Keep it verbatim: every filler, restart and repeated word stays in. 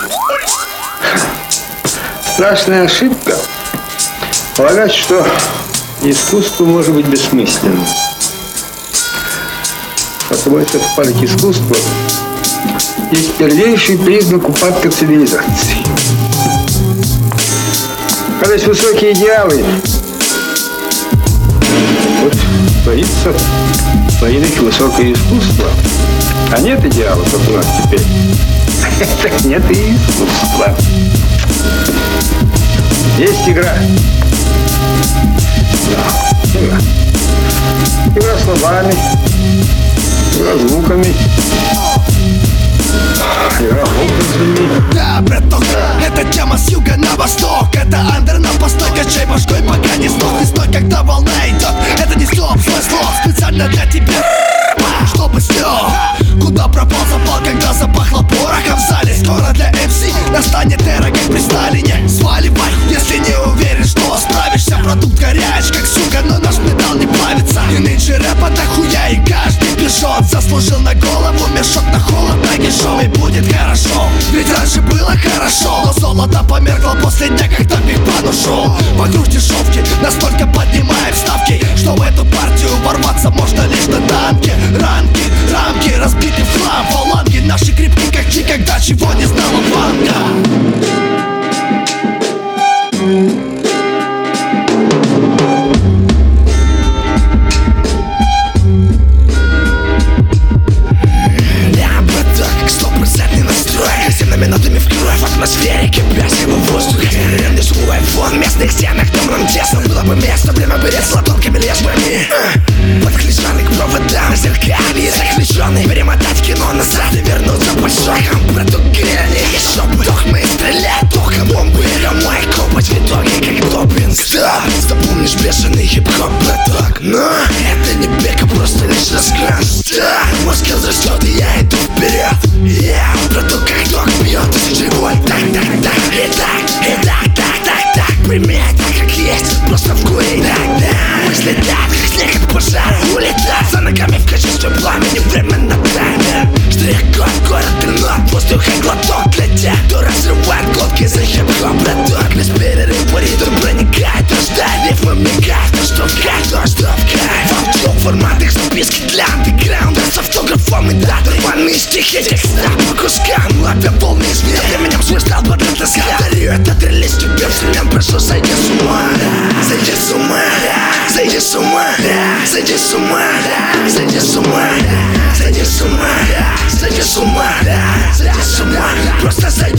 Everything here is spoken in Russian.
Страшная ошибка полагать, что искусство может быть бессмысленным. Потому что впадок искусства есть первейший признак упадка цивилизации. Когда есть высокие идеалы, вот творится, творится высокое искусство. А нет идеала, как у нас теперь. Так нет и искусства. Есть игра. Да, игра. Игра словами, игра звуками, игра образами. Да, браток, это тема с юга на восток. Это андер на постой, качай башкой, пока не сдох. И стой, когда волна идет. Это не слов, свой слов, специально для тебя, чтобы слёг. Куда пропал запал, когда запахло порохом в зале? Скоро для эм си настанет эра, как при Сталине. Сваливай, если не уверен, что справишься. Продукт горяч, как сука, но наш металл не плавится. И нынче рэпа дохуя, и каждый пижон заслужил на голову мешок на холод, на и будет хорошо. Ведь раньше было хорошо, но золото померкло после дня, когда Биг Бан ушел. Вокруг дешевки настолько поднимаем ставки, что в эту партию ворваться можно лишь на танке. Ранки, рамки разбиты в хлам. Фаланги наши крепки, как никогда, чего не знала банка. Минутами в кровь, в атмосфере кипящего воздуха. Не шуму айфон, местных стенах, там нам тесно. Было бы место, время берет с ладонками лежбами. Подключенный к проводам, зеркали заключенный. Перемотать кино назад и вернуться по шагам. Продукт грели, еще бы. Тох мы стрелять, током бомбы. Ромай копать в итоге, как допинг. Стоп, запомнишь бешеный хип-хоп, браток. Но это не бег, а просто лишь разгран. Стоп, мозг разрастет, и я иду вперед. Я, браток, как док бьет. Тысячи вольт, так, так, так, и так, и так, так, так, так. Прими так, как есть, просто вкури, так, так. Мысли так, как снег от пожара. Улетать за ногами в качестве пламени. Время на таймер. Штрих-код, город, пинок, воздух и глоток. Для тех, кто разрывает глотки за хип-хоп, браток. Без перерыва ритм проникает, рождает рифмы, мигает. То, что в кайф, то, что в кайф. Волчок в форматах записки для андеграунда. С автографом и датой, рваные стихи, текста по кускам. Лапя волны из мира, временем свой стал квадратный взгляд. Дарю этот релиз тебе взамен, прошу, сойди с ума. Сойди с ума, сойди с ума, сойди с ума, сойди с ума, сойди с ума, сойди с ума, сойди с ума, просто сойди.